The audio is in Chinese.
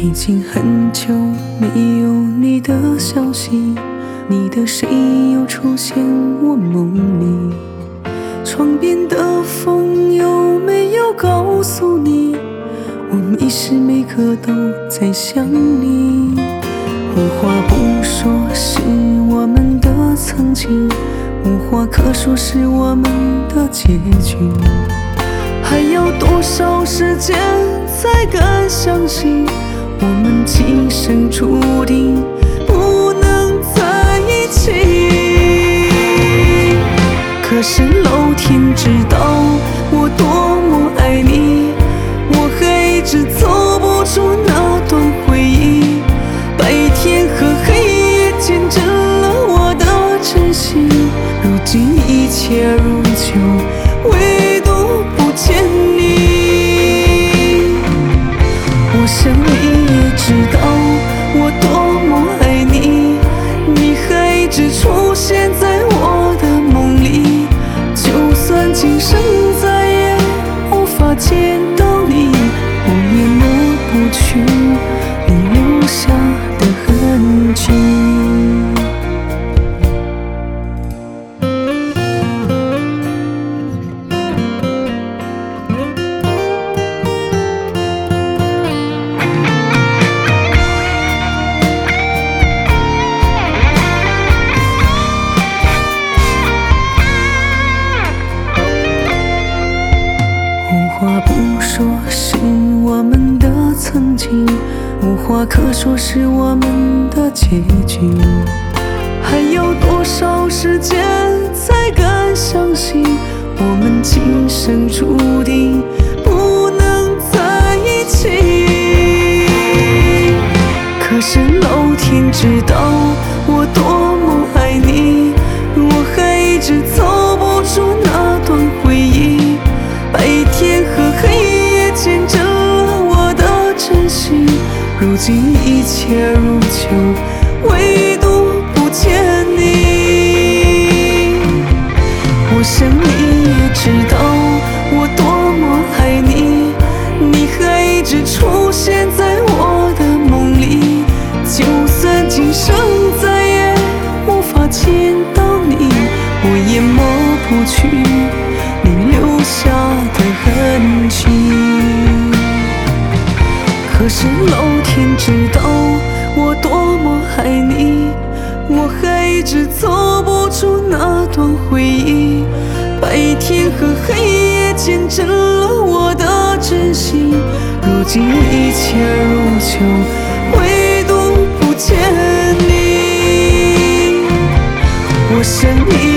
已经很久没有你的消息，你的身影又出现我梦里。窗边的风有没有告诉你，我每时每刻都在想你。无话不说是我们的曾经，无话可说是我们的结局。还要多少时间才敢相信，我们今生注定不能在一起？可是老天知道我多么爱你，我还一直走不出那段回忆。白天和黑夜见证了我的真心，如今一切如旧，唯独不见你。我想你也知道我多么爱你，你还一直出现在我的梦里。就算今生再也无法见到你，我也抹不去你留下的痕迹。无话不说是我们的曾经，无话可说是我们的结局。还要多少时间才敢相信，我们今生注定不能在一起？可是老天知道我多么爱你，我还一直走不出那段回忆。白天和黑夜见证了我的真心，如今一切如旧，唯独不见你。我想你也知道我多么爱你，你还一直出现在我的梦里。就算今生再也无法见到你，我也抹不去你留下的痕迹。可是老天知道我多么爱你，我还一直走不出那段回忆。白天和黑夜见证了我的真心，如今一切如旧，唯独不见你。我想你